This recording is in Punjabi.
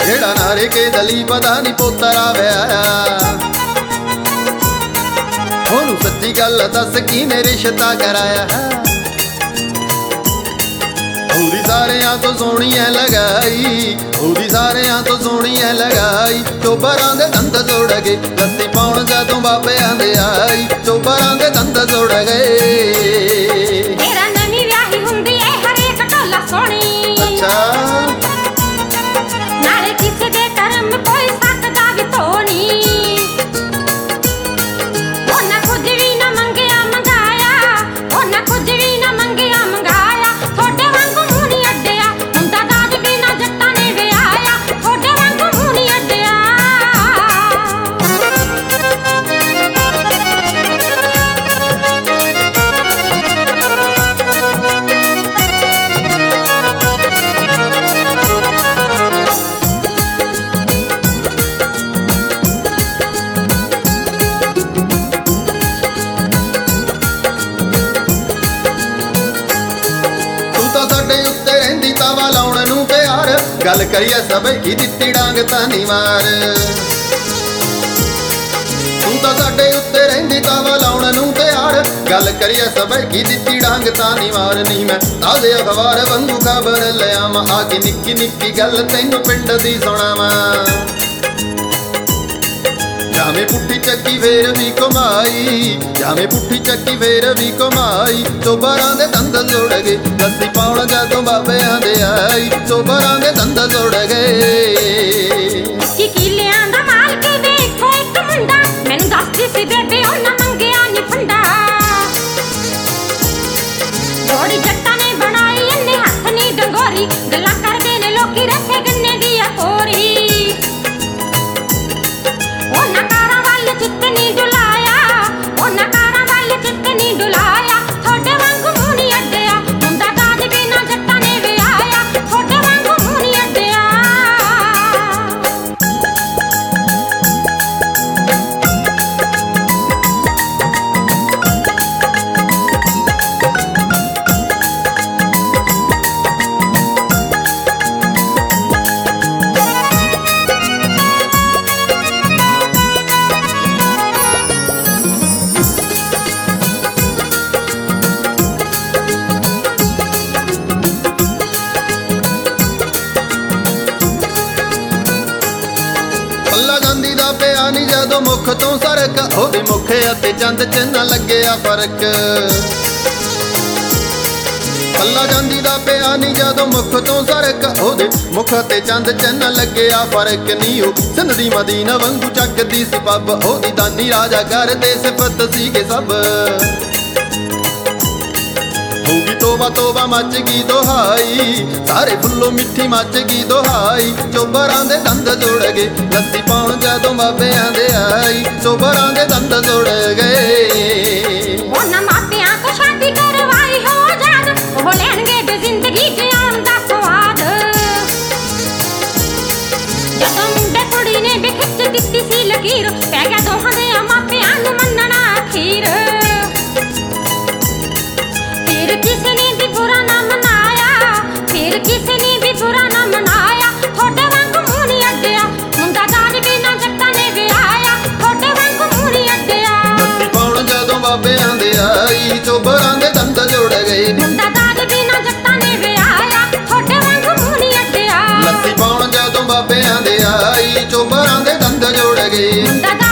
ਜਿਹੜਾ ਨਾਰੇ ਕੇ ਦਲੀ ਪਤਾ ਨੀ ਪੋਤਰਾ ਵਿਆਹਿਆ। ਉਹਨੂੰ ਸੱਚੀ ਗੱਲ ਦੱਸ ਕਿਨੇ ਰਿਸ਼ਤਾ ਕਰਾਇਆ। ਉਹਦੀ ਸਾਰਿਆਂ ਤੋਂ ਸੋਹਣੀ ਐ ਲਗਾਈ, ਉਹਦੀ ਸਾਰਿਆਂ ਤੋਂ ਸੋਹਣੀ ਐ ਲਗਾਈ। ਚੋਬਰਾਂ ਦੇ ਦੰਦ ਜੋੜ ਗਏ ਲੱਸੀ ਪਾਉਣ ਜਦੋਂ ਬਾਬਿਆਂ ਦੇ ਆਈ। ਚੋਬਰਾਂ ਦੇ ਦੰਦ ਜੋੜ ਗਏ। ਤੇਰਾ ਨਵੀਂ ਵਿਆਹੀ ਹੁੰਦੀ ਐ ਹਰੇਕ ਢੋਲਾ ਸੋਹਣੀ। ਅੱਛਾ ਨਾਲੇ ਕਿਸੇ ਦੇ ਕਰਮ ਕੋਈ ਸਕਦਾ ਵੀ ਧੋਣੀ। ਉਹਨਾਂ ਕੁਝ ਵੀ ਨਾ ਮੰਗਿਆ ਮੰਗਾਇਆ, ਉਹਨਾਂ ਕੁਝ ਵੀ ਨਾ ਮੰਗਿਆ ਮੰਗਾਇਆ। ਤੁਹਾਡੇ ਵਾਂਗੂ ਮੂੰਹ ਨੀ ਅੱਡਿਆ, ਮੁੰਡਾ ਦਾਜ ਬਿਨਾਂ ਜੱਟਾਂ ਨੇ ਵਿਆਹਿਆ। ਤੁਹਾਡੇ ਵਾਂਗੂ ਮੂੰਹ ਨੀ ਅੱਡਿਆ। ਗੱਲ ਕਰੀਏ ਸਭੇ ਕੀ ਦਿੱਤੀ ਡਾਂਗ ਤਾਂ ਨੀ ਮਾਰ। ਤੂੰ ਤਾਂ ਸਾਡੇ ਉੱਤੇ ਰਹਿੰਦੀ ਤਾਵਾ ਲਾਉਣ ਨੂੰ ਤਿਆਰ। ਗੱਲ ਕਰੀਏ ਸਭੇ ਕੀ ਦਿੱਤੀ ਡਾਂਗ ਤਾਂ ਨੀ ਮਾਰ। ਨੀ ਮੈਂ ਤਾਜ਼ੇ ਅਖਬਾਰ ਵਾਂਗੂ ਖਬਰ ਲਿਆਵਾਂ, ਆ ਕੇ ਨਿੱਕੀ ਨਿੱਕੀ ਗੱਲ ਤੈਨੂੰ ਪਿੰਡ ਦੀ ਸੁਣਾਵਾਂ। ਜਾਵੇਂ ਪੁੱਠੀ ਚੱਕੀ ਫੇਰ ਵੀ ਕਮਾਈ, ਜਾਵੇਂ ਪੁੱਠੀ ਚੱਕੀ ਫੇਰ ਵੀ ਕਮਾਈ। ਚੋਬਰਾਂ ਦੇ ਦੰਦ ਜੋੜ ਗਏ ਲੱਸੀ ਪਾਉਣ ਜਦੋਂ ਬਾਬਿਆਂ ਦੇ ਆਈ। ਚੋਬਰਾਂ ਦੇ ਦੰਦ ਜੋੜ ਗਏ। ਕੀ ਕਿਲਿਆਂ ਦਾ ਮਾਲਕ ਵੇਖੋ ਇੱਕ ਮੁੰਡਾ, ਮੈਨੂੰ ਦੱਸਦੀ ਸੀ ਬੇਬੇ ਉਹਨਾਂ ਮੰਗਿਆ ਨੀ ਫੰਡਾ। ਜੋੜੀ ਜੱਟਾਂ ਨੇ ਬਣਾਈ ਇੰਨੇ ਹੱਥ ਨੀ ਡੰਗੋਰੀ, ਗੱਲਾਂ ਕਰਦੇ ਨੇ ਲੋਕੀ ਰੱਖੇ ਗੰਨੇ ਦੀ ਆ ਕੋਰੀ। ਉਹਨਾਂ ਕਾਰਾਂ ਵੱਲ ਚਿੱਤ ਨੀ ਡੁਲਾਇਆ, ਉਹਨਾਂ ਕਾਰਾਂ ਵੱਲ ਚਿੱਤ ਨੀ ਡੁਲਾਇਆ। ਤੁਹਾਡੇ ਵਾਂਗੂ ਮੂੰਹ ਨੀ ਅੱਡਿਆ, ਮੁੰਡਾ ਦਾਜ ਬਿਨਾਂ ਜੱਟਾਂ ਨੇ ਵਿਆਹਿਆ। ਤੁਹਾਡੇ ਵਾਂਗੂ ਮੂੰਹ ਨੀ ਅੱਡਿਆ। ਪਿਆ ਨੀ ਜਦੋਂ ਮੁੱਖ ਤੋਂ ਸਰਕ, ਉਹਦੇ ਮੁੱਖ ਅਤੇ ਚੰਦ ਚ ਨਾ ਲੱਗਿਆ ਫਰਕ। ਪੱਲਾ ਜਾਂਦੀ ਦਾ ਪਿਆ ਨੀ ਜਦੋਂ ਮੁੱਖ ਤੋਂ ਸਰਕ, ਉਹਦੇ ਮੁੱਖ ਤੇ ਚੰਦ ਚ ਨਾ ਲੱਗਿਆ ਫਰਕ। ਨੀ ਉਹ ਸਿੰਧ ਦੀ ਮਦੀਨਾ ਵਾਂਗੂ ਚੱਕਦੀ ਸੀ ਪੱਬ, ਉਹਦੀ ਦਾਨੀ ਰਾਜਾ ਕਰਦੇ ਸਿਫਤ ਸੀਗੇ ਸਭ। ਹੋਗੀ ਤੋਬਾ ਤੋਬਾ ਮੱਚ ਗਈ ਦੁਹਾਈ, ਸਾਰੇ ਫੁੱਲੋਂ ਮਿੱਠੀ ਮੱਚ ਗਈ ਦੁਹਾਈ। ਚੋਬਰਾਂ ਦੇ ਦੰਦ ਜੋੜ ਗਏ ਲੱਸੀ ਪਾਉਣ ਜਦੋਂ ਬਾਬਿਆਂ ਦੇ ਆਈ। ਚੋਬਰਾਂ ਦੇ ਦੰਦ ਜੋੜ ਗਏ। ਉਹਨਾਂ ਮਾਪਿਆਂ ਤੋਂ ਸ਼ਾਦੀ ਕਰਵਾਈ ਹੋ ਜਾਦ, ਉਹ ਲੈਣਗੇ ਵੀ ਜ਼ਿੰਦਗੀ ਜਿਉਣ ਦਾ ਸਵਾਦ। ਜਦੋਂ ਮੁੰਡੇ ਕੁੜੀ ਨੇ ਵੀ ਖਿੱਚ ਦਿੱਤੀ ਸੀ ਲਕੀਰ, ਪੈ ਗਿਆ ਦੋਹਾਂ ਦੇ ਮਾਪਿਆਂ ਨੂੰ ਮੰਨਣਾ ਅਖੀਰ। ਫਿਰ ਕਿਸੇ ਨੇ ਵੀ ਬੁਰਾ ਨਾ ਮਨਾਇਆ, ਫਿਰ ਕਿਸੇ ਨੇ ਵੀ ਬੁਰਾ ਨਾ ਮਨਾਇਆ। ਤੁਹਾਡੇ ਵਾਂਗੂ ਮੂੰਹ ਨੀ ਅੱਡਿਆ, ਮੁੰਡਾ ਦਾਜ ਬਿਨਾਂ ਜੱਟਾਂ ਨੇ ਵਿਆਹਿਆ। ਤੁਹਾਡੇ ਵਾਂਗੂ ਮੂੰਹ ਨੀ ਅੱਡਿਆ। ਲੱਸੀ ਪਾਉਣ ਜਦੋਂ ਬਾਬਿਆਂ ਦੇ ਆਈ। ਚੋਬਰਾਂ ਦੇ ਦੰਦ ਜੋੜ ਗਏ, ਮੁੰਡਾ ਦਾਜ ਬਿਨਾਂ ਜੱਟਾਂ ਨੇ ਵਿਆਹਿਆ। ਤੁਹਾਡੇ ਵਾਂਗੂ ਮੂੰਹ ਨੀ ਅੱਡਿਆ। ਲੱਸੀ ਪਾਉਣ ਜਦੋਂ ਬਾਬਿਆਂ ਦੇ ਆਈ। ਚੋਬਰਾਂ ਦੇ ਦੰਦ ਜੋੜ ਗਏ। ਮੁੰਡਾ